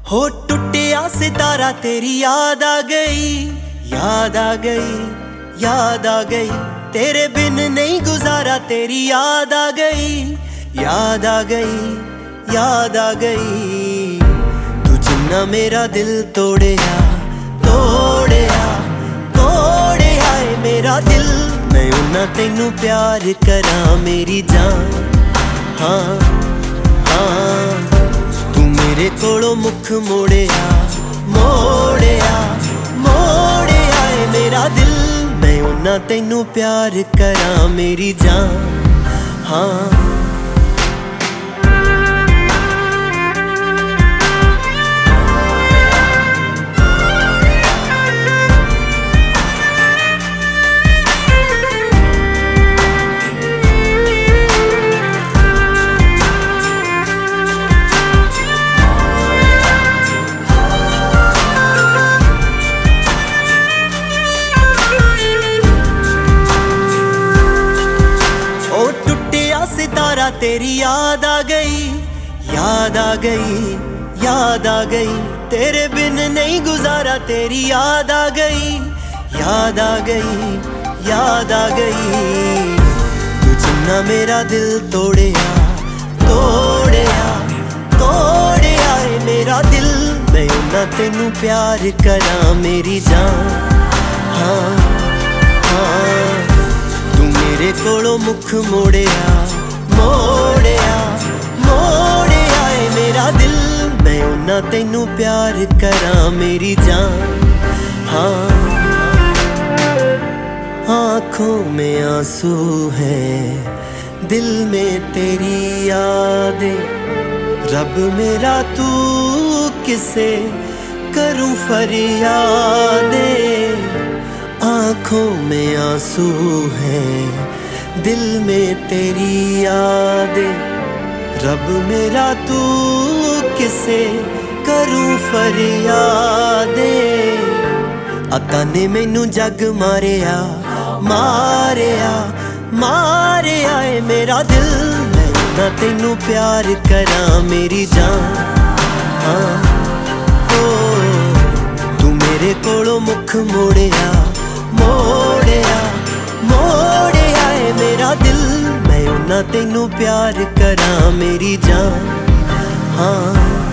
हो टूटिया सितारा तेरी याद आ गई, याद आ गई, याद आ गई। तेरे बिन नहीं गुजारा तेरी याद आ गई, याद आ गई, याद आ गई। तू जिन्ना मेरा दिल तोड़िया, तोड़िया, तोड़िया है मेरा दिल। मैं उन्ना तेनू प्यार करा मेरी जान, हाँ हाँ। मेरे कोलों मुख मोड़िया, मोड़िया, मोड़िया है मेरा दिल। मैं उन्ना तेनू प्यार करा मेरी जान, हाँ। सितारा तेरी याद आ गई, याद आ गई, याद आ गई। तेरे बिन नहीं गुजारा तेरी याद आ गई, याद आ गई, याद आ गई। तू जिन्ना मेरा दिल तोड़िया, तोड़िया, तोड़िया है मेरा दिल। मैं उन्ना तेनू प्यार करा मेरी जान, हाँ हाँ। तू मेरे कोलों मुख मोड़िया, मोड़िया, मोड़िया है मेरा दिल। मैं उन्ना तेनू प्यार करा मेरी जान, हाँ। आँखों में आंसू है, दिल में तेरी यादें। रब मेरा तू किसे करूं फरियादे। आँखों में आंसू है, दिल में तेरी यादें। रब मेरा तू किसे करूं फरियादे। अता ने मैनू जग मारिया, मारिया, मारिया है मेरा दिल। मैं ना तेनू प्यार करा मेरी जान, हाँ। ओ तू मेरे कोलों मुख मोड़िया, मोड़िया, मोड़िया है मेरा दिल। मैं उन्ना तेनू प्यार करा मेरी जान, हाँ।